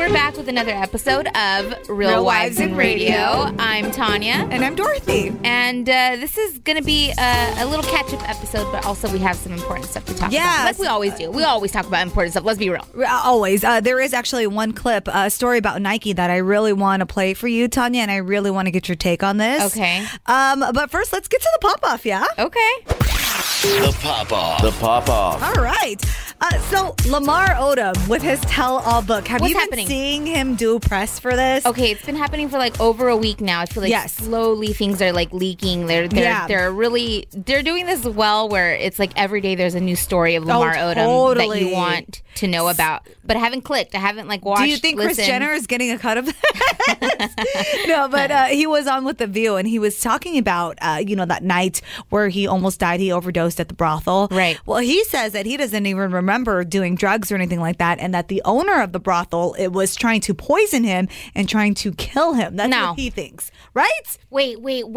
we're back with another episode of Real Wives in Radio. I'm Tanya. And I'm Dorothy. And this is going to be a little catch-up episode, but also we have some important stuff to talk about. Like we always do. We always talk about important stuff. Let's be real. Always. There is actually one clip, a story about Nike that I really want to play for you, Tanya, and I really want to get your take on this. Okay. But first, let's get to the pop-off, yeah? Okay. The pop-off. The pop-off. All right. So Lamar Odom with his tell-all book. Have What's you been happening? Seeing him do press for this? Okay, it's been happening for like over a week now. I feel like slowly things are like leaking. They're doing this well where it's like every day there's a new story of Lamar Odom that you want to know about. But I haven't clicked. I haven't like watched. Do you think Kris Jenner is getting a cut of this? No, but he was on with The View and he was talking about that night where he almost died. He overdosed at the brothel. Right. Well, he says that he doesn't even remember doing drugs or anything like that, and that the owner of the brothel was trying to poison him and trying to kill him. That's what he thinks, right? Wait.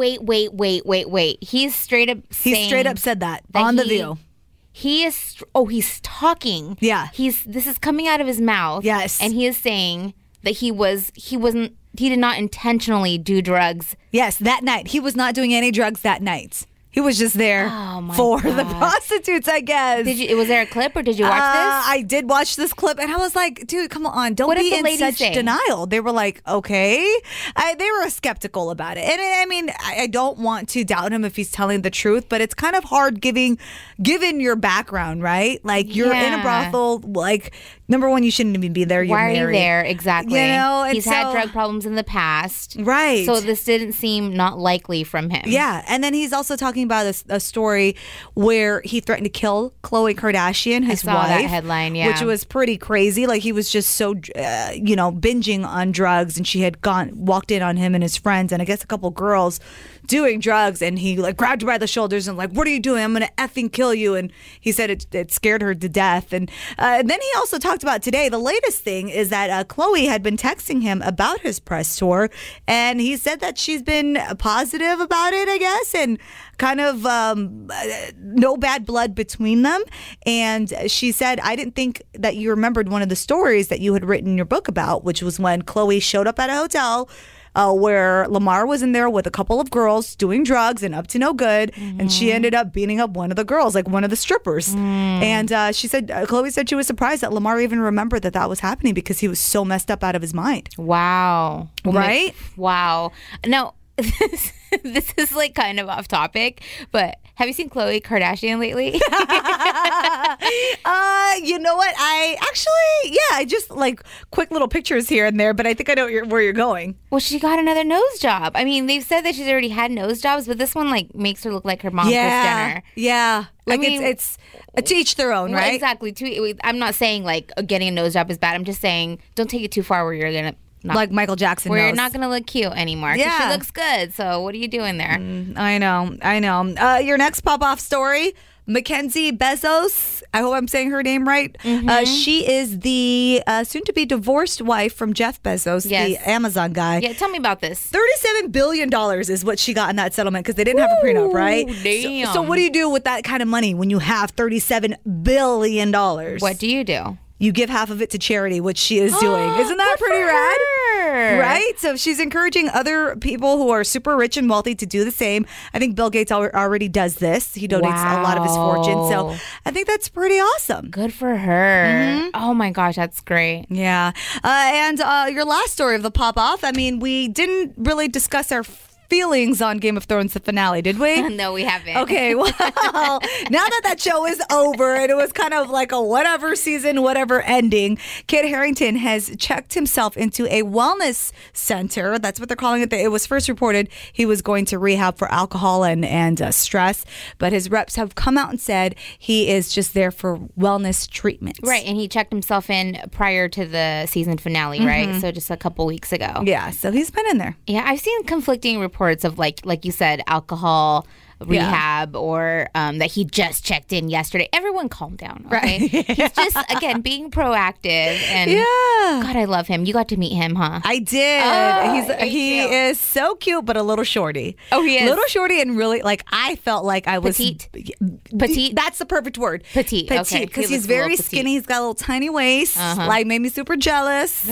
He's straight up said that on The View. He's talking. Yeah. This is coming out of his mouth. Yes. And he is saying that he did not intentionally do drugs. Yes, that night. He was not doing any drugs that night. He was just there for the prostitutes, I guess. Was there a clip or did you watch this? I did watch this clip and I was like, dude, come on. Don't be in such denial. They were like, okay. They were skeptical about it. And I mean, I don't want to doubt him if he's telling the truth, but it's kind of hard given your background, right? Like you're in a brothel, like number one, you shouldn't even be there. You're Why married. Are you there? Exactly. And he's had drug problems in the past. Right. So this didn't seem not likely from him. Yeah. And then he's also talking about a story where he threatened to kill Khloe Kardashian, his wife. That headline, yeah. Which was pretty crazy. Like he was just so, binging on drugs, and she had walked in on him and his friends, and I guess a couple girls doing drugs, and he like grabbed her by the shoulders and like, what are you doing? I'm gonna effing kill you. And he said it scared her to death. And then he also talked about today, the latest thing is that Khloe had been texting him about his press tour, and he said that she's been positive about it, I guess, and kind of no bad blood between them. And she said, I didn't think that you remembered one of the stories that you had written in your book about, which was when Khloe showed up at a hotel where Lamar was in there with a couple of girls doing drugs and up to no good. Mm-hmm. And she ended up beating up one of the girls, like one of the strippers. And she said, Khloe said she was surprised that Lamar even remembered that was happening because he was so messed up out of his mind. Wow. Right? Wow. Now, this is like kind of off topic, but have you seen Khloe Kardashian lately? You know what? I just like quick little pictures here and there, but I think I know where you're going. Well, she got another nose job. I mean, they've said that she's already had nose jobs, but this one like makes her look like her mom, Kris Jenner. Yeah. Like it's to each their own, right? Exactly. I'm not saying like getting a nose job is bad. I'm just saying don't take it too far where you're going to like Michael Jackson where knows. You're not going to look cute anymore. Yeah. She looks good. So what are you doing there? I know. Your next pop-off story, Mackenzie Bezos. I hope I'm saying her name right. Mm-hmm. She is the soon-to-be divorced wife from Jeff Bezos, the Amazon guy. Yeah, tell me about this. $37 billion is what she got in that settlement because they didn't have a prenup, right? Damn. So what do you do with that kind of money when you have $37 billion? What do you do? You give half of it to charity, which she is doing. Isn't that pretty rad? Right? So she's encouraging other people who are super rich and wealthy to do the same. I think Bill Gates already does this. He donates a lot of his fortune. So I think that's pretty awesome. Good for her. Mm-hmm. Oh my gosh, that's great. Yeah. And your last story of the pop-off, I mean, we didn't really discuss our feelings on Game of Thrones, the finale, did we? No, we haven't. Okay, well, now that show is over and it was kind of like a whatever season, whatever ending, Kit Harington has checked himself into a wellness center. That's what they're calling it. It was first reported he was going to rehab for alcohol and stress, but his reps have come out and said he is just there for wellness treatment. Right, and he checked himself in prior to the season finale, right? So just a couple weeks ago. Yeah, so he's been in there. Yeah, I've seen conflicting reports of like you said, alcohol rehab or that he just checked in yesterday. Everyone calm down, okay? Right. He's just, again, being proactive. And God, I love him. You got to meet him, huh? I did. He is so cute, but a little shorty. Oh, he is. Little shorty and really, like, I felt like I was... Petite? That's the perfect word. Petite, okay. Because he's very skinny. He's got a little tiny waist. Like, made me super jealous.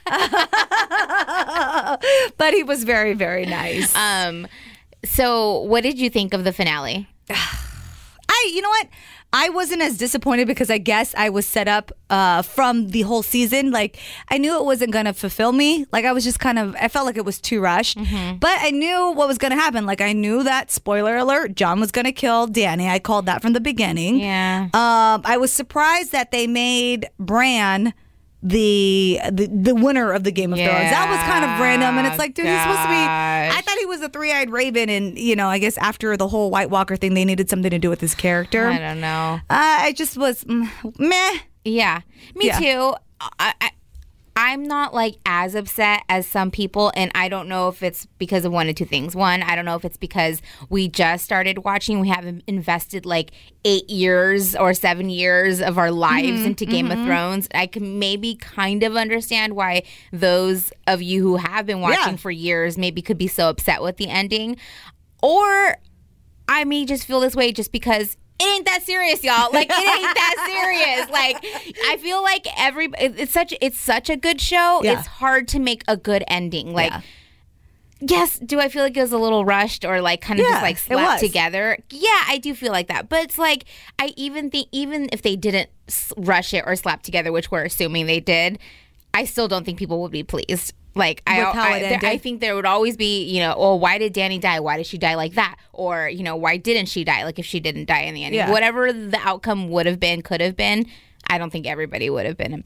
But he was very, very nice. So what did you think of the finale? You know what? I wasn't as disappointed because I guess I was set up from the whole season. Like, I knew it wasn't going to fulfill me. Like, I was just I felt like it was too rushed. But I knew what was going to happen. Like, I knew that, spoiler alert, John was going to kill Danny. I called that from the beginning. Yeah. I was surprised that they made Bran the winner of the Game of Thrones. That was kind of random, and it's like, dude, he's supposed to be... I thought he was a three-eyed raven, and, you know, I guess after the whole White Walker thing, they needed something to do with his character. I don't know. I just was meh. Yeah, me too. I'm not like as upset as some people, and I don't know if it's because of one of two things. One, I don't know if it's because we just started watching. We haven't invested like 8 years or 7 years of our lives into Game of Thrones. I can maybe kind of understand why those of you who have been watching for years maybe could be so upset with the ending. Or I may just feel this way just because it ain't that serious, y'all. Like, it ain't that serious. Like, I feel like it's such a good show. Yeah. It's hard to make a good ending. Like, yes, do I feel like it was a little rushed or like kind of just like slapped together? Yeah, I do feel like that. But it's like, I even think, even if they didn't rush it or slap together, which we're assuming they did, I still don't think people would be pleased. Like, I think there would always be, you know, oh, why did Dany die? Why did she die like that? Or, you know, why didn't she die? Like, if she didn't die in the end. Yeah. Whatever the outcome would have been, could have been, I don't think everybody would have been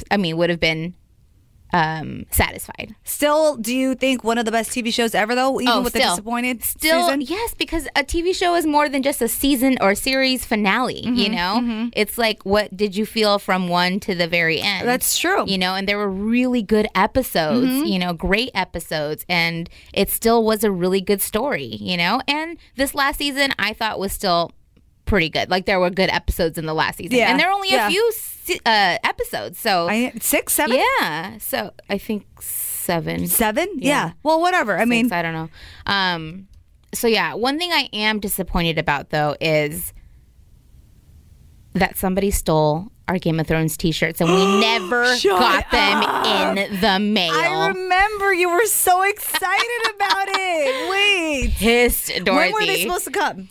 satisfied. Still, do you think one of the best TV shows ever, though, even with the disappointed season? Yes, because a TV show is more than just a season or series finale, you know? It's like, what did you feel from one to the very end? That's true. You know, and there were really good episodes, you know, great episodes, and it still was a really good story, you know? And this last season, I thought was still pretty good. Like, there were good episodes in the last season. Yeah. And there are only a few episodes, so 6, 7. Yeah, so I think 7. 7? Yeah. Well, whatever. I mean, I don't know. So yeah, one thing I am disappointed about though is that somebody stole our Game of Thrones t-shirts and we never got them in the mail. I remember you were so excited about it. Wait, pissed, Dorothy. When were they supposed to come?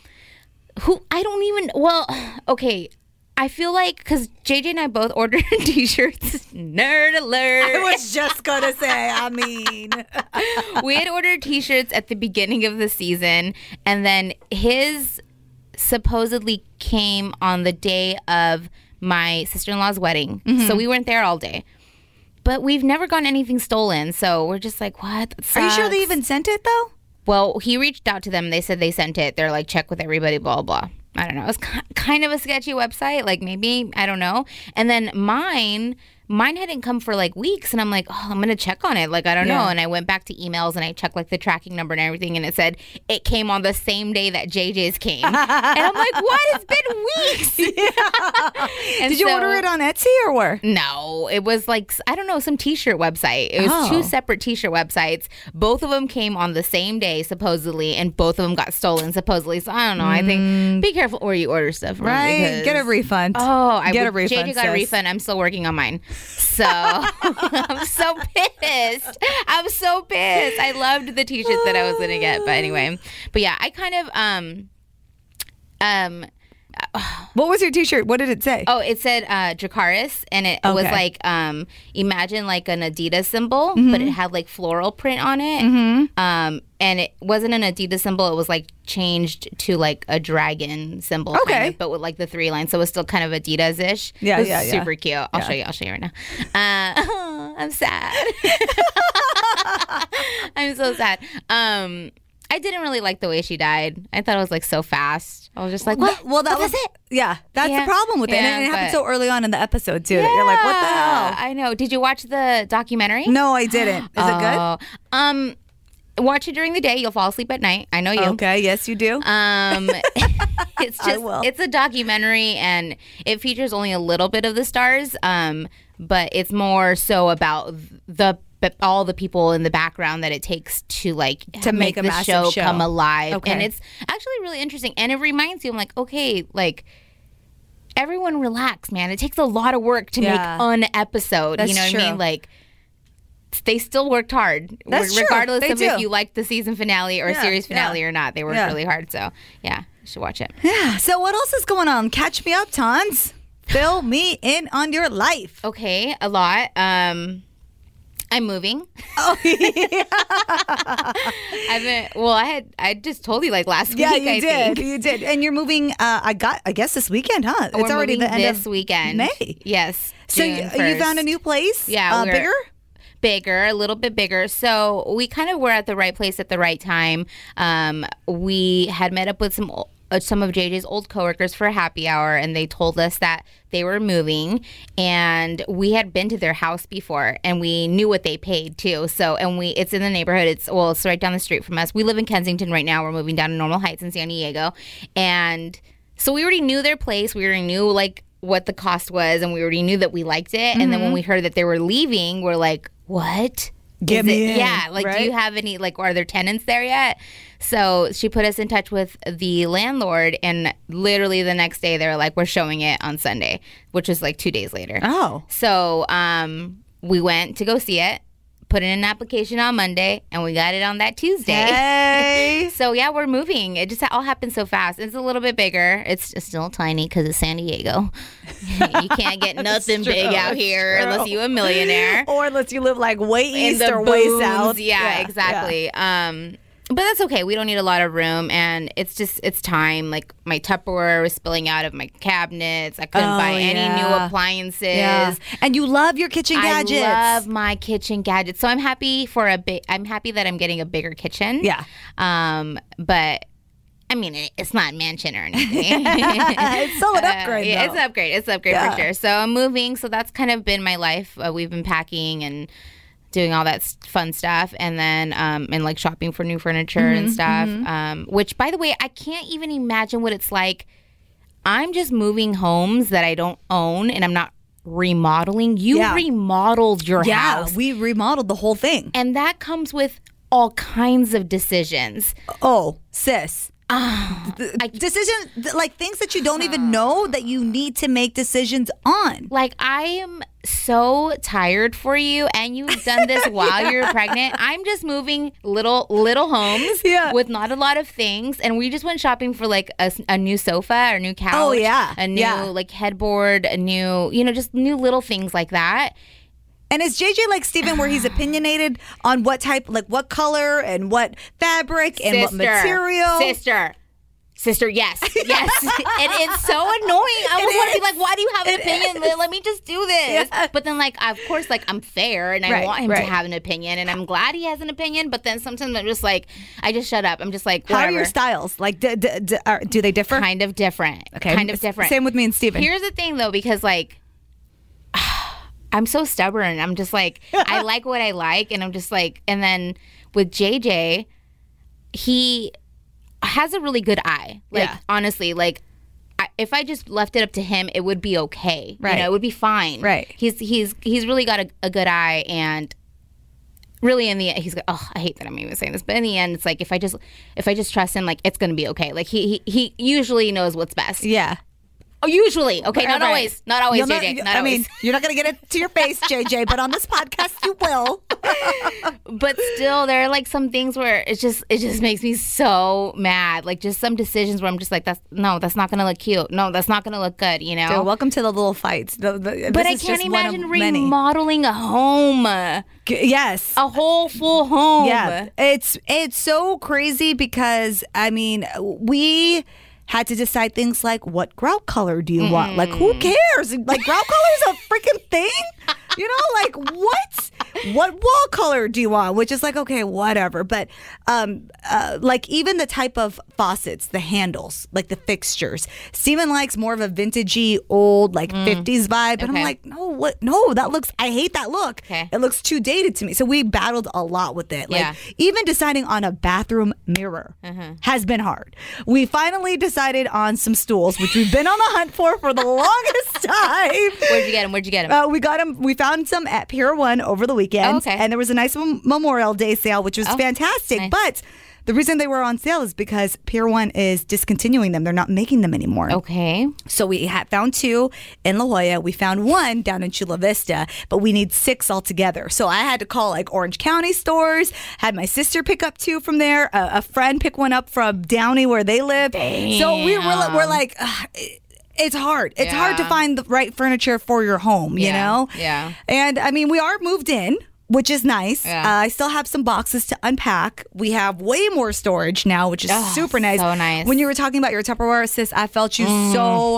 Okay. I feel like, because JJ and I both ordered t-shirts. Nerd alert. I was just going to say, I mean. We had ordered t-shirts at the beginning of the season, and then his supposedly came on the day of my sister-in-law's wedding. So we weren't there all day. But we've never gotten anything stolen, so we're just like, what? That sucks. Are you sure they even sent it, though? Well, he reached out to them. They said they sent it. They're like, check with everybody, blah, blah. I don't know. It's kind of a sketchy website. Like, maybe, I don't know. And then mine hadn't come for like weeks. And I'm like, oh, I'm going to check on it. Like, I don't know. And I went back to emails and I checked like the tracking number and everything. And it said it came on the same day that JJ's came. And I'm like, what? It's been weeks. Did you order it on Etsy or where? No, it was like, I don't know, some t-shirt website. It was 2 separate t-shirt websites. Both of them came on the same day, supposedly. And both of them got stolen, supposedly. So I don't know. I think be careful where you order stuff. Right. Get a refund. Get a refund. JJ got a refund. I'm still working on mine. So I'm so pissed. I loved the t-shirt that I was gonna get, but anyway. But yeah, I kind of what was your t-shirt? What did it say? Oh, it said Dracarys, and it was like imagine like an Adidas symbol, but it had like floral print on it. And it wasn't an Adidas symbol, it was like changed to like a dragon symbol, kind of, but with like the 3 lines, so it was still kind of Adidas-ish. Yeah, super cute. I'll show you right now. I'm sad. I'm so sad. I didn't really like the way she died. I thought it was like so fast. I was just like, what? Well, that was it. Yeah, that's the problem with it. And it happened so early on in the episode too. That you're like, what the hell? I know. Did you watch the documentary? No, I didn't. Is it good? Watch it during the day. You'll fall asleep at night. I know you. Okay, yes, you do. It's a documentary, and it features only a little bit of the stars, but it's more so about all the people in the background that it takes to make the show come alive. Okay. And it's actually really interesting, and it reminds you, I'm like, okay, like, everyone relax, man. It takes a lot of work to make an episode. That's you know what true. I mean? Like, they still worked hard. That's regardless true. of if you liked the season finale or series finale or not. They worked really hard. So, yeah, you should watch it. Yeah. So what else is going on? Catch me up, Tons. Fill me in on your life. Okay, a lot. I'm moving. Oh, yeah. I just told you last week. Yeah, you did. And you're moving, I guess this weekend, huh? We're it's already the end this of weekend. May. Yes. So you found a new place? Yeah. Bigger? A little bit bigger. So we kind of were at the right place at the right time. We had met up with some of JJ's old coworkers for a happy hour, and they told us that they were moving, and we had been to their house before, and we knew what they paid too. So, it's in the neighborhood. It's right down the street from us. We live in Kensington right now. We're moving down to Normal Heights in San Diego, and so we already knew their place. We already knew what the cost was, and we already knew that we liked it. Mm-hmm. And then when we heard that they were leaving, we're like, what? Get me in. Yeah, right? Do you have any, are there tenants there yet? So she put us in touch with the landlord, and literally the next day they were like, we're showing it on Sunday, which was 2 days later. Oh. So we went to go see it, put in an application on Monday, and we got it on that Tuesday. Hey. So, yeah, we're moving. It just all happened so fast. It's a little bit bigger. It's still tiny because it's San Diego. You can't get nothing big out here unless you're a millionaire. Or unless you live way east or booms. Way south. Yeah, exactly. Yeah. But that's okay. We don't need a lot of room, and it's time. My Tupperware was spilling out of my cabinets. I couldn't buy any new appliances. Yeah. And you love your kitchen gadgets. I love my kitchen gadgets. So I'm happy I'm happy that I'm getting a bigger kitchen. Yeah. But I mean, it's not mansion or anything. It's still an upgrade. Yeah, it's an upgrade. It's an upgrade for sure. So I'm moving. So that's kind of been my life. We've been packing and doing all that fun stuff, and then and shopping for new furniture and stuff. Which, by the way, I can't even imagine what it's like. I'm just moving homes that I don't own, and I'm not remodeling. You remodeled your house. Yeah, we remodeled the whole thing, and that comes with all kinds of decisions. Oh, sis. Decisions, things that you don't even know that you need to make decisions on. I am so tired for you, and you've done this while you're pregnant. I'm just moving little homes with not a lot of things, and we just went shopping for a new sofa or new couch. Oh yeah, a new headboard, a new just new little things like that. And is JJ like Steven, where he's opinionated on what type, what color and what fabric and what material? Sister, yes. And it's so annoying. I almost want to be why do you have an opinion? Let me just do this. Yeah. But then, of course, I'm fair, and I want him to have an opinion, and I'm glad he has an opinion. But then sometimes I'm just I just shut up. I'm just whatever. How are your styles? Do they differ? Kind of different. Okay. Kind of different. Same with me and Steven. Here's the thing, though, because I'm so stubborn. I'm just I like what I like, and I'm just and then with JJ, he has a really good eye. Honestly, if I just left it up to him, it would be okay. Right. It would be fine. Right. He's really got a good eye, and really in the end, he's I hate that I'm even saying this, but in the end, it's if I just trust him, it's gonna be okay. He usually knows what's best. Yeah. Oh, usually. Okay, not always. Not always, JJ. Not always. You're not going to get it to your face, JJ, but on this podcast, you will. But still, there are some things where it just makes me so mad. Just some decisions where I'm just that's not going to look cute. No, that's not going to look good, Dude, welcome to the little fights. But I can't imagine remodeling a home. Yes. A whole full home. Yeah. It's so crazy because, we had to decide things like, what grout color do you want? Who cares? Grout color is a freaking thing? What? what wall color do you want? Which is like, okay, whatever. But like even the type of faucets, the handles, like the fixtures. Steven likes more of a vintagey, old, like 50s vibe. But I'm like, no, that looks, I hate that look. Okay. It looks too dated to me. So we battled a lot with it. Like even deciding on a bathroom mirror has been hard. We finally decided on some stools, which we've been on the hunt for the longest time. Where'd you get them? We got them. We found some at Pier 1 over the weekend. Oh, okay. And there was a nice Memorial Day sale, which was fantastic. Nice. But the reason they were on sale is because Pier 1 is discontinuing them. They're not making them anymore. Okay. So we found 2 in La Jolla. We found 1 down in Chula Vista, but we need 6 altogether. So I had to call like Orange County stores, had my sister pick up 2 from there, a friend pick 1 up from Downey where they live. Damn. So we're like... it's hard. It's hard to find the right furniture for your home, you know? Yeah. And I mean, we are moved in, which is nice. Yeah. I still have some boxes to unpack. We have way more storage now, which is super nice. So nice. When you were talking about your Tupperware, sis, I felt you so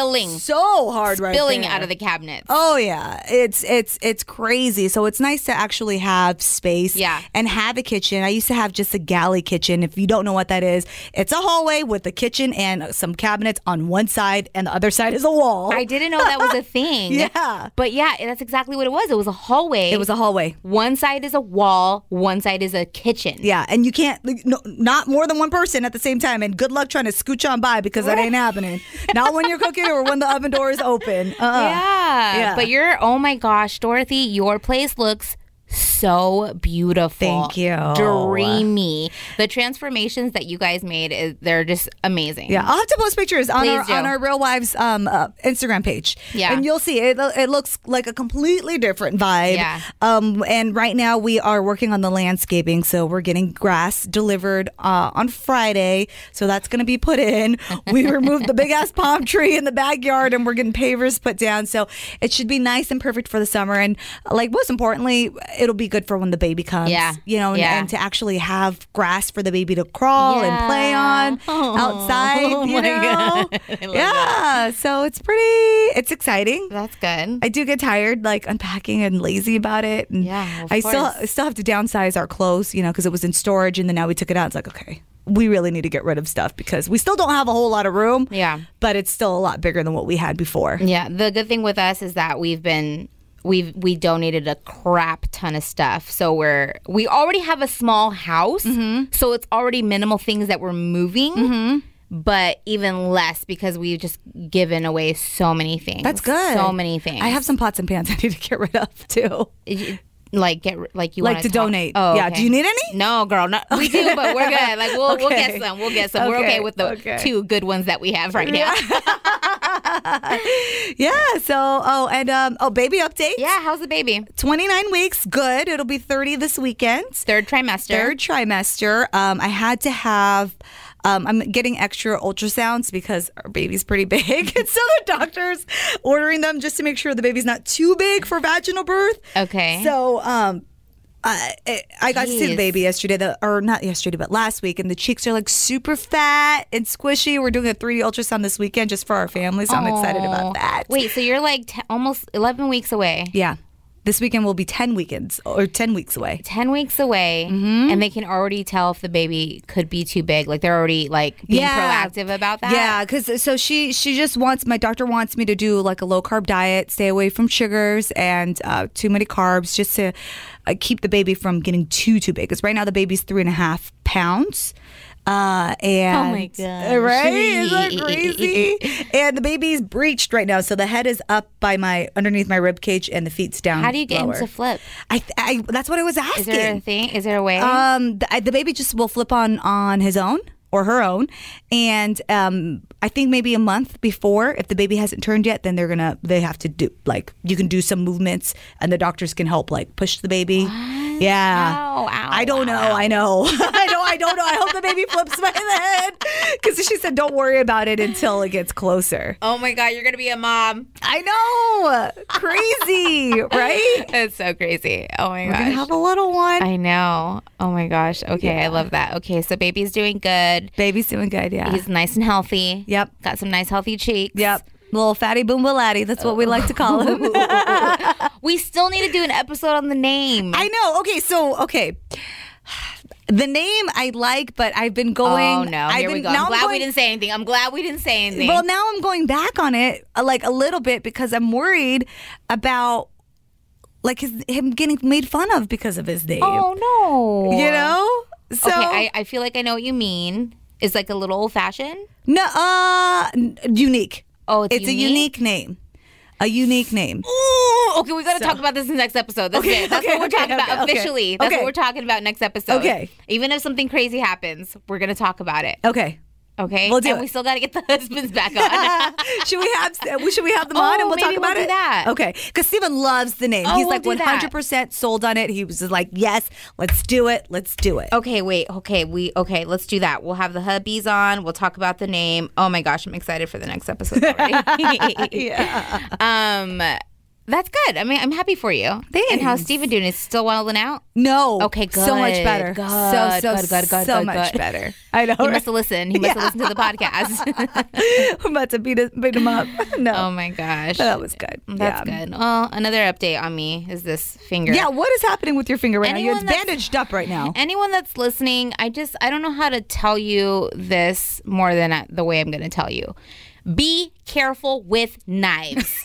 hard right there. Spilling out of the cabinets. Oh yeah, it's crazy. So it's nice to actually have space and have a kitchen. I used to have just a galley kitchen. If you don't know what that is, it's a hallway with a kitchen and some cabinets on one side and the other side is a wall. I didn't know that was a thing. Yeah. But yeah, that's exactly what it was. It was a hallway. It was a hallway. One side is a wall, one side is a kitchen. Yeah, and you can't, not more than one person at the same time. And good luck trying to scooch on by because that ain't happening. Not when you're cooking or when the oven door is open. Yeah. But oh my gosh, Dorothy, your place looks so beautiful. Thank you. Dreamy. The transformations that you guys made, they're just amazing. Yeah, I'll have to post pictures on our Real Wives Instagram page. Yeah. And you'll see it looks like a completely different vibe. Yeah. And right now we are working on the landscaping, so we're getting grass delivered on Friday. So that's going to be put in. We removed the big ass palm tree in the backyard and we're getting pavers put down. So it should be nice and perfect for the summer. And like most importantly, it'll be good for when the baby comes. Yeah. You know, and to actually have grass for the baby to crawl and play on outside. You know? Yeah. So it's exciting. That's good. I do get tired, like unpacking and lazy about it. And I still have to downsize our clothes, you know, because it was in storage and then now we took it out. It's like, okay, we really need to get rid of stuff because we still don't have a whole lot of room. Yeah. But it's still a lot bigger than what we had before. Yeah. The good thing with us is that we donated a crap ton of stuff. So we already have a small house. So it's already minimal things that we're moving. But even less because we've just given away so many things. That's good. So many things. I have some pots and pans I need to get rid of too. Like you like to donate. Oh, yeah. Okay. Do you need any? No, girl. No, we do, but we're good. Like we'll get some. We'll get some. We're okay with the 2 good ones that we have right now. Yeah. So baby update. Yeah. How's the baby? 29 weeks. Good. It'll be 30 this weekend. Third trimester. I had to have. I'm getting extra ultrasounds because our baby's pretty big. And so the doctor's ordering them just to make sure the baby's not too big for vaginal birth. Okay. So I got to see the baby yesterday, or not yesterday, but last week, and the cheeks are like super fat and squishy. We're doing a 3D ultrasound this weekend just for our family, so I'm excited about that. Wait, so you're like almost 11 weeks away. Yeah. This weekend will be 10 weeks away. 10 weeks away, and they can already tell if the baby could be too big. Like they're already like being proactive about that. Yeah, because so she just my doctor wants me to do like a low carb diet, stay away from sugars and too many carbs, just to keep the baby from getting too big. Because right now the baby's 3.5 pounds. And oh my god! Right? Isn't that crazy? And the baby's breached right now, so the head is up by underneath my rib cage, and the feet's down. How do you get him to flip? I that's what I was asking. Is there a thing? Is there a way? The baby just will flip on his own or her own, and I think maybe a month before, if the baby hasn't turned yet, then they have to do like you can do some movements, and the doctors can help like push the baby. What? Yeah. Ow, I don't know. I know. I don't know. I hope the baby flips by then. Because she said don't worry about it until it gets closer. Oh my God, you're going to be a mom. I know. Crazy, right? It's so crazy. Oh my gosh. We're going to have a little one. I know. Oh my gosh. Okay, yeah. I love that. Okay, so baby's doing good. Baby's doing good, yeah. He's nice and healthy. Yep. Got some nice healthy cheeks. Yep. Little fatty boombalatti. That's what we like to call him. We still need to do an episode on the name. I know. Okay. The name I like, but I've been going. Oh, no. Here we go. I'm glad we didn't say anything. Well, now I'm going back on it like a little bit because I'm worried about like him getting made fun of because of his name. Oh, no. You know? So, okay, I feel like I know what you mean. It's like a little old-fashioned? No, unique. Oh, it's a unique name. A unique name. Ooh, okay, we got to talk about this in the next episode. That's it. That's what we're talking about officially. That's what we're talking about next episode. Okay. Even if something crazy happens, we're going to talk about it. Okay. Okay, we'll do and it. We still got to get the husbands back on. Should we have them on and we'll talk about it? That. Okay, because Steven loves the name. He's like 100% sold on it. He was just like, yes, let's do it. Okay, wait. Okay, let's do that. We'll have the hubbies on. We'll talk about the name. Oh my gosh, I'm excited for the next episode already. Yeah. That's good. I mean, I'm happy for you. Thanks. And how's Steven doing? Is he still wilding out? No. Okay, good. So much better. Good. So much better. I know. He must have listened. He must have listened to the podcast. I'm about to beat him up. No. Oh my gosh. That was good. That's good. Well, another update on me is this finger. Yeah, what is happening with your finger right now? It's bandaged up right now. Anyone that's listening, I don't know how to tell you this more than the way I'm going to tell you. Be careful with knives.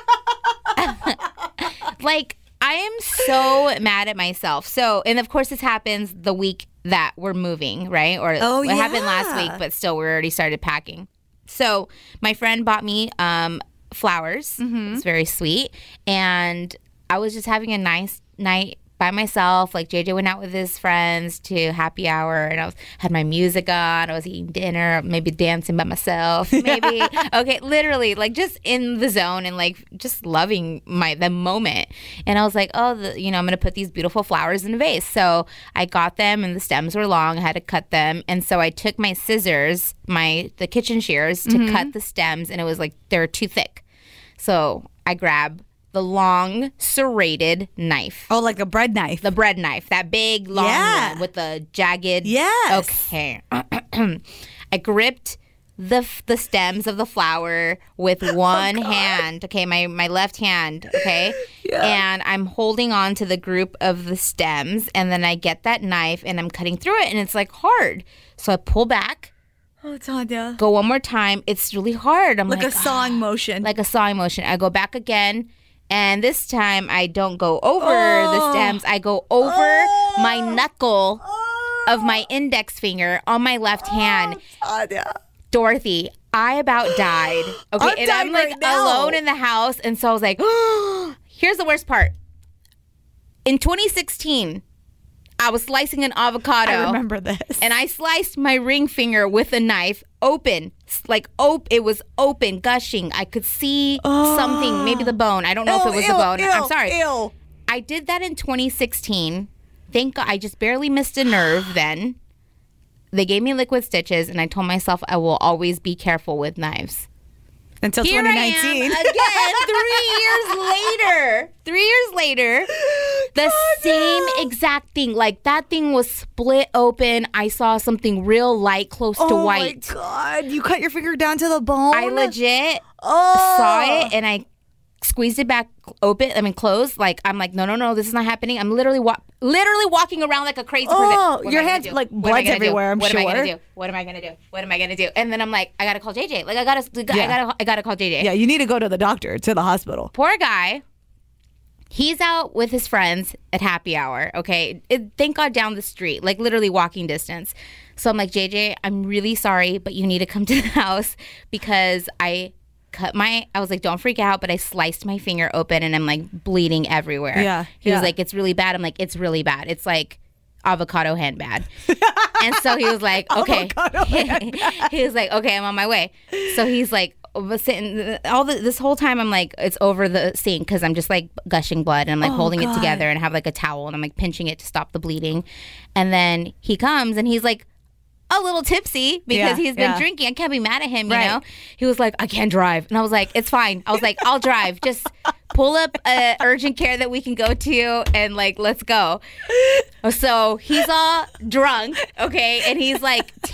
Like, I am so mad at myself. So, and of course this happens the week that we're moving, right? Or it happened last week, but still we already started packing. So my friend bought me flowers. Mm-hmm. It's very sweet. And I was just having a nice night by myself. Like, JJ went out with his friends to happy hour, and I had my music on. I was eating dinner, maybe dancing by myself, maybe. Okay, literally, like, just in the zone and like just loving the moment. And I was like, I'm gonna put these beautiful flowers in a vase. So I got them, and the stems were long. I had to cut them, and so I took my scissors, the kitchen shears, to cut the stems, and it was like they were too thick. So I grabbed the long serrated knife. Oh, like a bread knife. The bread knife. That big, long one with the jagged. Yes. Okay. I gripped the stems of the flower with one hand. Okay, my left hand. Okay. Yeah. And I'm holding on to the group of the stems. And then I get that knife and I'm cutting through it. And it's like hard. So I pull back. Oh, Tanya. Go one more time. It's really hard. I'm like a sawing motion. Like a sawing motion. I go back again. And this time, I don't go over the stems. I go over my knuckle of my index finger on my left hand. Dorothy, I about died. Okay, I'm like alone in the house. And so I was like, here's the worst part. In 2016, I was slicing an avocado. I remember this. And I sliced my ring finger with a knife open. It was open, gushing. I could see something, maybe the bone. I don't know if it was the bone. I'm sorry. I did that in 2016. Thank God. I just barely missed a nerve then. They gave me liquid stitches, and I told myself I will always be careful with knives. Until Here 2019. I am again, 3 years later, the same exact thing. Like, that thing was split open. I saw something real light close to white. Oh, my God. You cut your finger down to the bone? I legit saw it, and I squeezed it back closed. Like, I'm like, no, this is not happening. I'm literally walking around like a crazy person. Your hands, like, blood's everywhere, I'm sure. What am I gonna do? And then I'm like, I gotta call JJ. Like, I gotta call JJ. Yeah, you need to go to the doctor, to the hospital. Poor guy. He's out with his friends at happy hour, okay? Thank God down the street, like literally walking distance. So I'm like, JJ, I'm really sorry, but you need to come to the house because I was like, don't freak out, but I sliced my finger open and I'm like bleeding everywhere. Yeah. He was like, it's really bad. I'm like, it's really bad. It's like avocado hand bad. And so he was like, okay. He was like, okay, I'm on my way. So he's like, this whole time I'm like, it's over the sink because I'm just like gushing blood and I'm like holding it together and I have like a towel and I'm like pinching it to stop the bleeding. And then he comes and he's like a little tipsy because he's been drinking. I can't be mad at him, you know? He was like, I can't drive. And I was like, it's fine. I was like, I'll drive. Just pull up urgent care that we can go to and like, let's go. So he's all drunk, okay? And he's like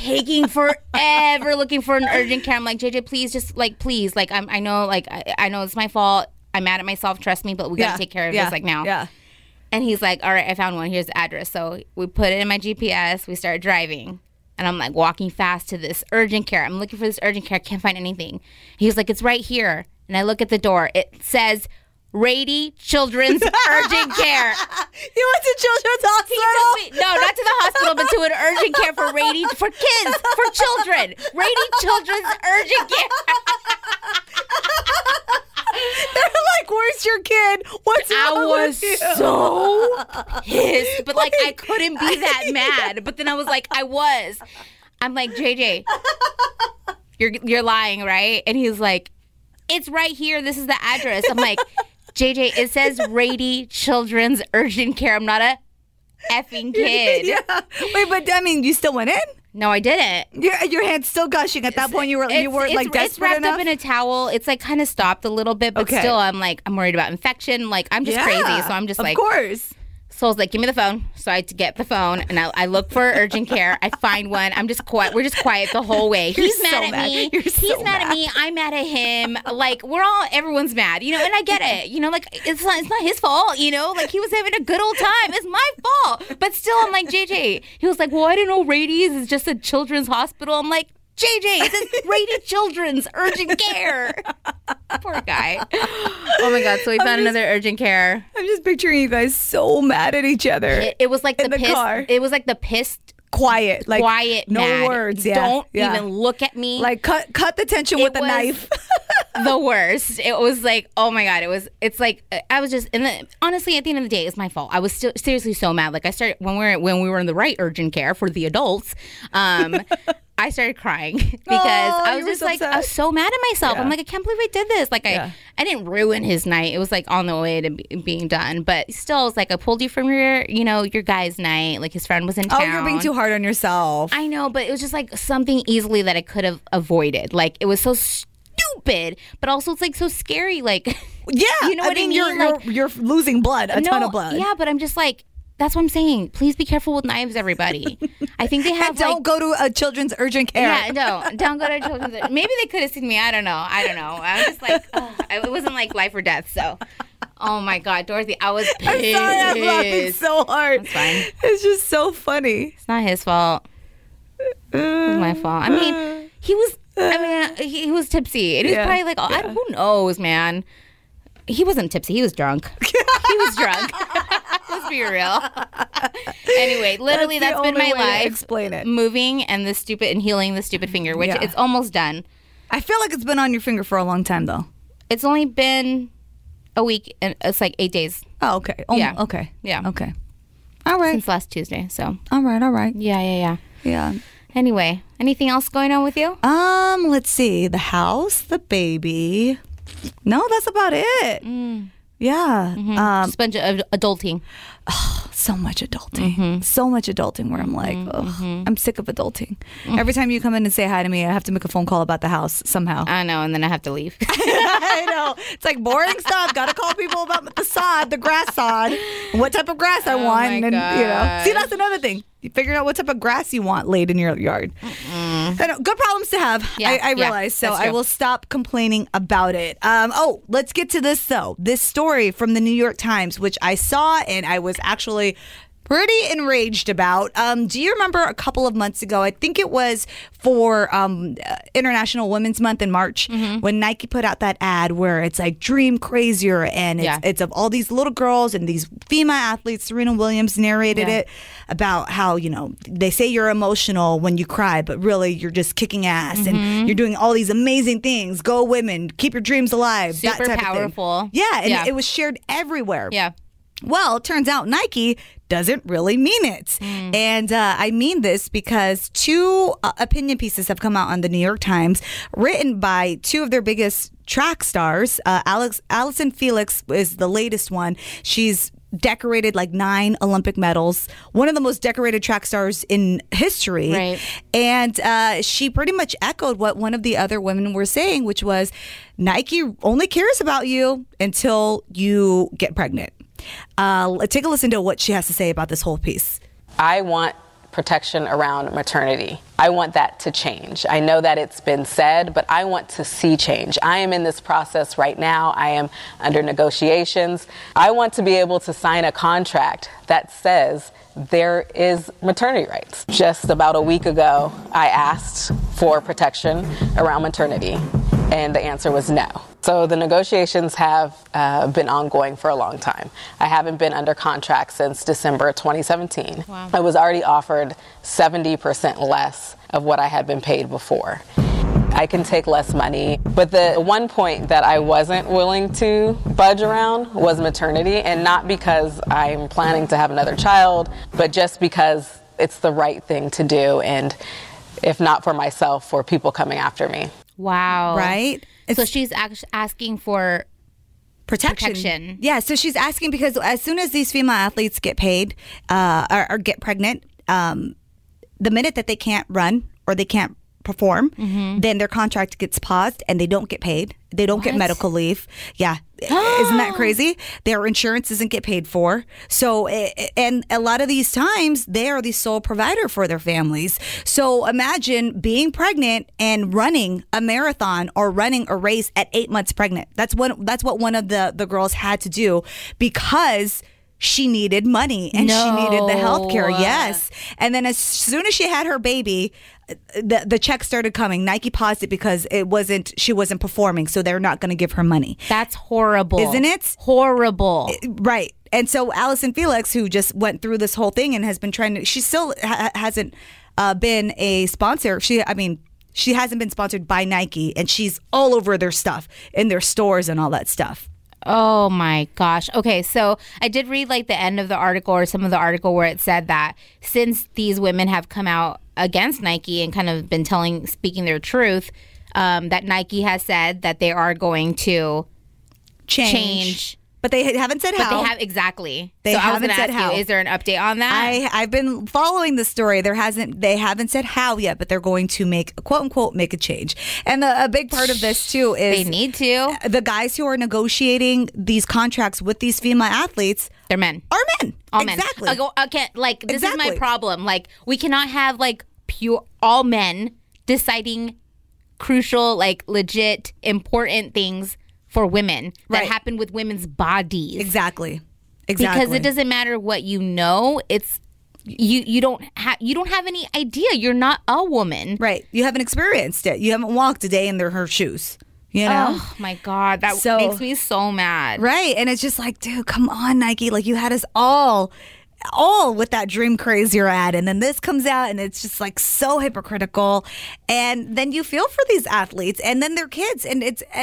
taking forever looking for an urgent care. I'm like, JJ, please, just like, please, like, I know it's my fault. I'm mad at myself. Trust me, but we got to take care of this like now. Yeah. And he's like, all right, I found one. Here's the address. So we put it in my GPS. We started driving. And I'm like walking fast to this urgent care. I'm looking for this urgent care. Can't find anything. He's like, it's right here. And I look at the door. It says Rady Children's Urgent Care. You went to Children's Hospital? No, not to the hospital, but to an urgent care for Rady, for kids, for children. Rady Children's Urgent Care. They're like, where's your kid? What's wrong with you? I was so pissed, but like I couldn't be that mad. But then I was like, I'm like, JJ, you're lying, right? And he's like, it's right here. This is the address. I'm like, JJ, it says Rady Children's Urgent Care. I'm not a effing kid. Yeah. Wait, but I mean, you still went in? No, I didn't. Your hand's still gushing. At that point, you weren't like desperate It's wrapped enough? up in a towel. It's like kind of stopped a little bit, but still, I'm like, I'm worried about infection. Like, I'm just crazy. So I'm just like, of course. So I was like, give me the phone. So I had to get the phone, and I look for urgent care. I find one. I'm just quiet. We're just quiet the whole way. He's mad at me. He's mad at me. I'm mad at him. Like, everyone's mad, you know, and I get it. You know, like, it's not his fault, you know? Like, he was having a good old time. It's my fault. But still, I'm like, JJ. He was like, well, I didn't know Rady's is just a children's hospital. I'm like, JJ, it says Rady Children's Urgent Care. Poor guy. Oh my God. So we found another urgent care. I'm just picturing you guys so mad at each other. It was like in the car. It was like the pissed. Quiet. No mad. Words. Yeah. Don't even look at me. Like cut the tension with a knife. The worst. It was like, oh my God. It's like, I was just, honestly, at the end of the day, it's my fault. I was still seriously so mad. Like I started, when we were in the right urgent care for the adults, I started crying because I was just like, I was so mad at myself. Yeah. I'm like, I can't believe I did this. Like, I didn't ruin his night. It was like on the way to being done. But still, it's like, I pulled you from your guy's night. Like, his friend was in town. Oh, you're being too hard on yourself. I know, but it was just like something easily that I could have avoided. Like, it was so stupid, but also it's like so scary. Like, yeah, you know what I mean? You're losing blood, a ton of blood. Yeah, but I'm just like, that's what I'm saying. Please be careful with knives, everybody. I think they have. Don't go to a children's urgent care. Yeah, don't go to a children's. Maybe they could have seen me. I don't know. I was just like, it wasn't like life or death. So, oh my God, Dorothy, I was pissed. I'm sorry, I'm laughing so hard. It's fine. It's just so funny. It's not his fault. It was my fault. I mean, he was. He was tipsy, and he was probably like, who knows, man. He wasn't tipsy. He was drunk. He was drunk. Let's be real. Anyway, literally, that's been my life. Explain it. Moving and healing the stupid finger, which it's almost done. I feel like it's been on your finger for a long time, though. It's only been a week, and it's like 8 days. Oh, okay. Yeah. Okay. Yeah. Okay. All right. Since last Tuesday, so. All right. Yeah. Anyway, anything else going on with you? Let's see. The house, the baby. No, that's about it. Yeah. Mm-hmm. Just a bunch of adulting. Oh, so much adulting. So much adulting where I'm like, I'm sick of adulting. Every time you come in and say hi to me, I have to make a phone call about the house somehow. I know, and then I have to leave. I know. It's like boring stuff. Got to call people about the grass sod, what type of grass I want. And, see, that's another thing. You figure out what type of grass you want laid in your yard. Good problems to have, I realize. So I will stop complaining about it. Let's get to this, though. This story from the New York Times, which I saw and I was actually pretty enraged about. Do you remember a couple of months ago, I think it was for International Women's Month in March, when Nike put out that ad where it's like dream crazier, and it's of all these little girls and these female athletes. Serena Williams narrated it about how, they say you're emotional when you cry, but really you're just kicking ass and you're doing all these amazing things. Go women, keep your dreams alive. Super that type powerful. Of thing. Yeah, and it was shared everywhere. Yeah. Well, it turns out Nike doesn't really mean it. And I mean this because two opinion pieces have come out on the New York Times written by two of their biggest track stars. Allison Felix is the latest one. She's decorated like 9 Olympic medals, one of the most decorated track stars in history. Right. And she pretty much echoed what one of the other women were saying, which was Nike only cares about you until you get pregnant. Take a listen to what she has to say about this whole piece. I want protection around maternity. I want that to change. I know that it's been said, but I want to see change. I am in this process right now. I am under negotiations. I want to be able to sign a contract that says there is maternity rights. Just about a week ago, I asked for protection around maternity, and the answer was no. So the negotiations have been ongoing for a long time. I haven't been under contract since December 2017. Wow. I was already offered 70% less of what I had been paid before. I can take less money, but the one point that I wasn't willing to budge around was maternity, and not because I'm planning to have another child, but just because it's the right thing to do, and if not for myself, for people coming after me. Wow. Right? So she's asking for protection. Yeah, so she's asking because as soon as these female athletes get paid or get pregnant, the minute that they can't run or they can't perform, then their contract gets paused and they don't get paid. They don't get medical leave. Yeah. Isn't that crazy? Their insurance doesn't get paid for. So, and a lot of these times, they are the sole provider for their families. So imagine being pregnant and running a marathon or running a race at 8 months pregnant. That's what one of the girls had to do because she needed money and she needed the health care. Yes. And then as soon as she had her baby, the check started coming. Nike paused it because she wasn't performing, so they're not going to give her money. That's horrible. Isn't it? Horrible. Right. And so Allison Felix, who just went through this whole thing and has been trying to, she still hasn't been a sponsor. She hasn't been sponsored by Nike, and she's all over their stuff in their stores and all that stuff. Oh my gosh. Okay, so I did read like the end of the article or some of the article where it said that since these women have come out against Nike and kind of been speaking their truth, that Nike has said that they are going to change. But they haven't said how. But they have, exactly. They haven't said how. Is there an update on that? I've been following the story. They haven't said how yet, but they're going to make, quote unquote, make a change. And a big part of this too is they need to. The guys who are negotiating these contracts with these female athletes, they're men. Are men. All exactly. men. Okay, like this is my problem. Like we cannot have like pure all men deciding crucial, like legit, important things for women that happen with women's bodies. Exactly. Because it doesn't matter what you know. It's you don't have any idea. You're not a woman. Right. You haven't experienced it. You haven't walked a day in her shoes. You know? Oh my God. That makes me so mad. Right. And it's just like, dude, come on, Nike. Like you had us all with that dream craze you're at, and then this comes out and it's just like so hypocritical, and then you feel for these athletes and then their kids, and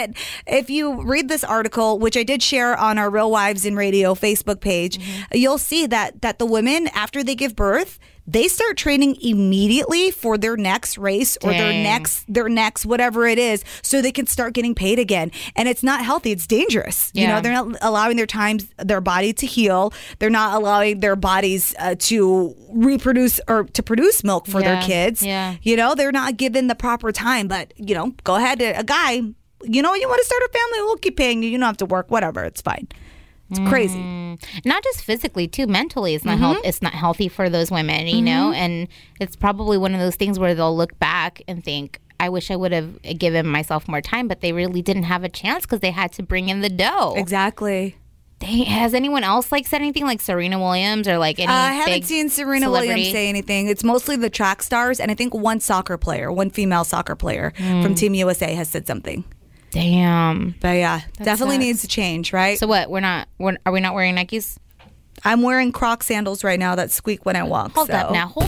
if you read this article, which I did share on our Real Wives in Radio Facebook page, you'll see that the women, after they give birth, they start training immediately for their next race or their next whatever it is, so they can start getting paid again. And it's not healthy. It's dangerous. Yeah. You know, they're not allowing their body to heal. They're not allowing their bodies to reproduce or to produce milk for their kids. Yeah. You know, they're not given the proper time. But, you know, go ahead, a guy, you know, you want to start a family, we'll keep paying you. You don't have to work, whatever. It's fine. It's crazy. Not just physically, too. Mentally, it's not it's not healthy for those women, you know? And it's probably one of those things where they'll look back and think, I wish I would have given myself more time, but they really didn't have a chance because they had to bring in the dough. Exactly. Has anyone else like said anything, like Serena Williams or like any I haven't seen Serena Williams say anything. It's mostly the track stars, and I think one female soccer player from Team USA has said something. Damn. But yeah, definitely needs to change, right? So what? Are we not wearing Nikes? I'm wearing Crocs sandals right now that squeak when I walk. Hold up now. All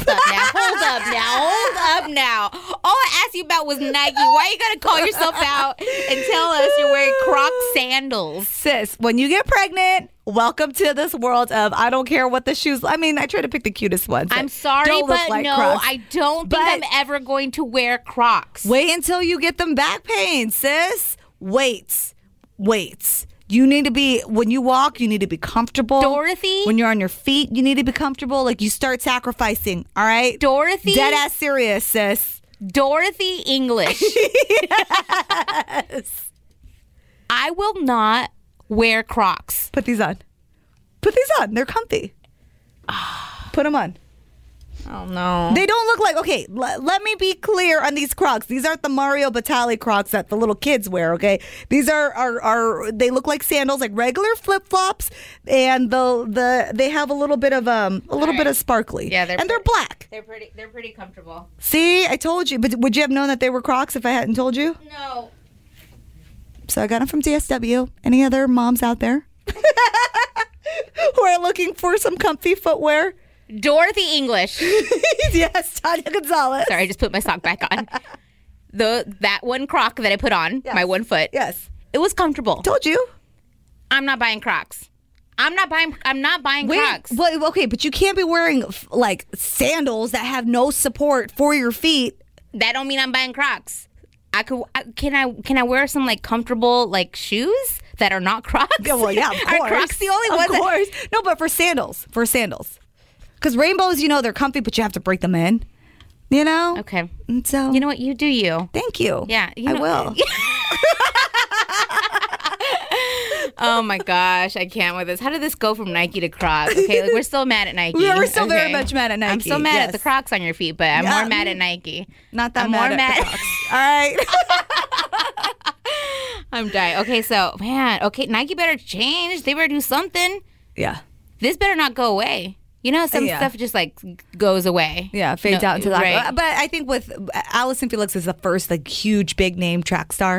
I asked you about was Nike. Why are you gonna call yourself out and tell us you're wearing Crocs sandals? Sis, when you get pregnant, welcome to this world of I don't care what the shoes. I mean, I try to pick the cutest ones. I'm sorry, but like no, Crocs. I don't think I'm ever going to wear Crocs. Wait until you get them back pain, sis. Wait. You need to be, when you walk, you need to be comfortable. Dorothy? When you're on your feet, you need to be comfortable. Like, you start sacrificing, all right? Dorothy? Dead ass serious, sis. Dorothy English. Yes. I will not wear Crocs. Put these on. They're comfy. Put them on. Oh, no. They don't look like, okay, let me be clear on these Crocs. These aren't the Mario Batali Crocs that the little kids wear, okay? These are they look like sandals, like regular flip-flops, and they have a little bit of bit of sparkly. Yeah, they're black. They're pretty comfortable. See, I told you. But would you have known that they were Crocs if I hadn't told you? No. So I got them from DSW. Any other moms out there who are looking for some comfy footwear? Dorothy English. Yes, Tanya Gonzalez. Sorry, I just put my sock back on. That one Croc that I put on, my one foot. Yes. It was comfortable. Told you. I'm not buying Crocs. I'm not buying Crocs. Well, okay, but you can't be wearing like sandals that have no support for your feet. That don't mean I'm buying Crocs. Can I wear some like comfortable like shoes that are not Crocs? Yeah, well, yeah, of course. Are Crocs the only ones? Of course. No, but for sandals. Because rainbows, they're comfy, but you have to break them in. You know? Okay. And so, you know what? You do you. Thank you. Yeah. I will. Oh my gosh, I can't with this. How did this go from Nike to Crocs? Okay, like we're still mad at Nike. Yeah, we're still very much mad at Nike. I'm still mad at the Crocs on your feet, but I'm more mad at Nike. Not that I'm mad at the Crocs. All right. I'm dying. Okay, so Nike better change. They better do something. Yeah. This better not go away. Some stuff just like goes away. Yeah, fades out into that. Right. But I think with Allison Felix is the first like huge big name track star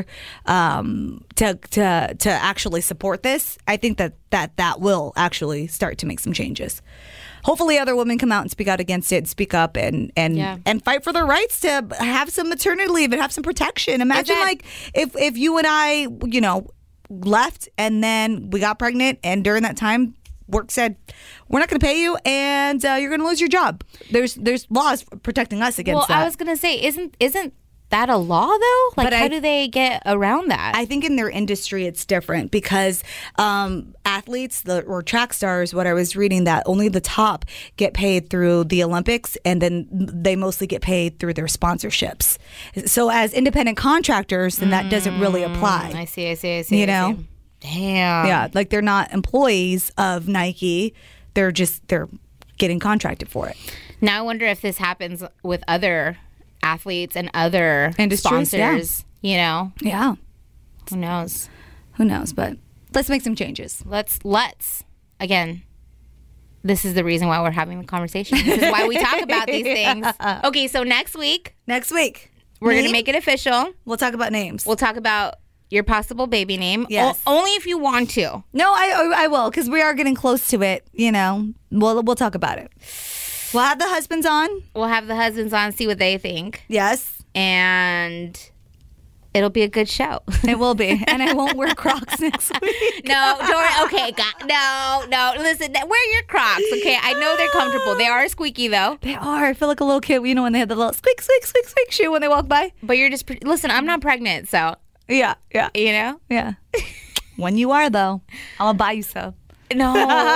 to actually support this. I think that will actually start to make some changes. Hopefully other women come out and speak out against it, speak up and fight for their rights to have some maternity leave and have some protection. Imagine like if you and I, left and then we got pregnant and during that time work said, we're not going to pay you and you're going to lose your job. There's laws protecting us against that. Well, I was going to say, isn't that a law though? Like, how do they get around that? I think in their industry it's different because athletes or track stars, what I was reading, that only the top get paid through the Olympics and then they mostly get paid through their sponsorships. So as independent contractors, then that doesn't really apply. I see. Damn. Yeah, like they're not employees of Nike. They're getting contracted for it. Now I wonder if this happens with other athletes and other industries, sponsors. Yeah. Who knows? But let's make some changes. Let's again. This is the reason why we're having the conversation. This is why we talk about these things. Okay, so next week we're going to make it official. We'll talk about names. We'll talk about your possible baby name. Yes. Only if you want to. No, I will, because we are getting close to it. We'll talk about it. We'll have the husbands on. See what they think. Yes. And it'll be a good show. It will be. And I won't wear Crocs next week. No, don't. Okay, no. Listen, wear your Crocs, okay? I know they're comfortable. They are squeaky, though. They are. I feel like a little kid, when they have the little squeak, squeak, squeak, squeak shoe when they walk by. But you're just... Listen, I'm not pregnant, so... Yeah. Yeah. When you are, though, I'm going to buy you some. No.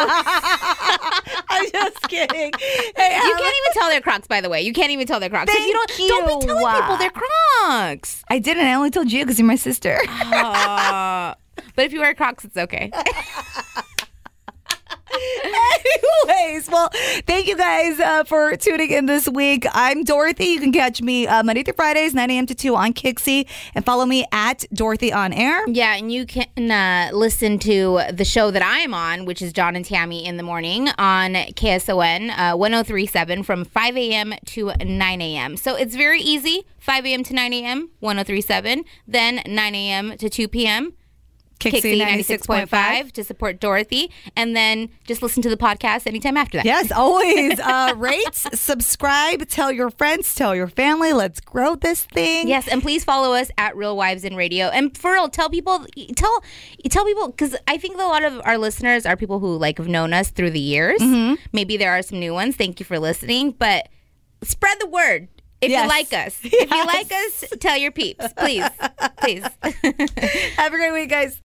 I'm just kidding. Hey, you can't even tell they're Crocs, by the way. You can't even tell they're Crocs. Thank you. Don't be telling people they're Crocs. I didn't. I only told you because you're my sister. But if you wear Crocs, it's okay. Anyways, well, thank you guys for tuning in this week. I'm Dorothy. You can catch me Monday through Fridays, 9 a.m. to 2 on Kixie, and follow me at Dorothy on Air. Yeah, and you can listen to the show that I'm on, which is John and Tammy in the morning on KSON 1037 from 5 a.m. to 9 a.m. So it's very easy, 5 a.m. to 9 a.m., 1037, then 9 a.m. to 2 p.m., Kixie 96.5 to support Dorothy, and then just listen to the podcast anytime after that. Yes, always. Rate, subscribe, tell your friends, tell your family. Let's grow this thing. Yes, and please follow us at Real Wives in Radio. And for real, tell people, because I think a lot of our listeners are people who have known us through the years. Mm-hmm. Maybe there are some new ones. Thank you for listening, but spread the word. If you like us. If you like us, tell your peeps. Please. Have a great week, guys.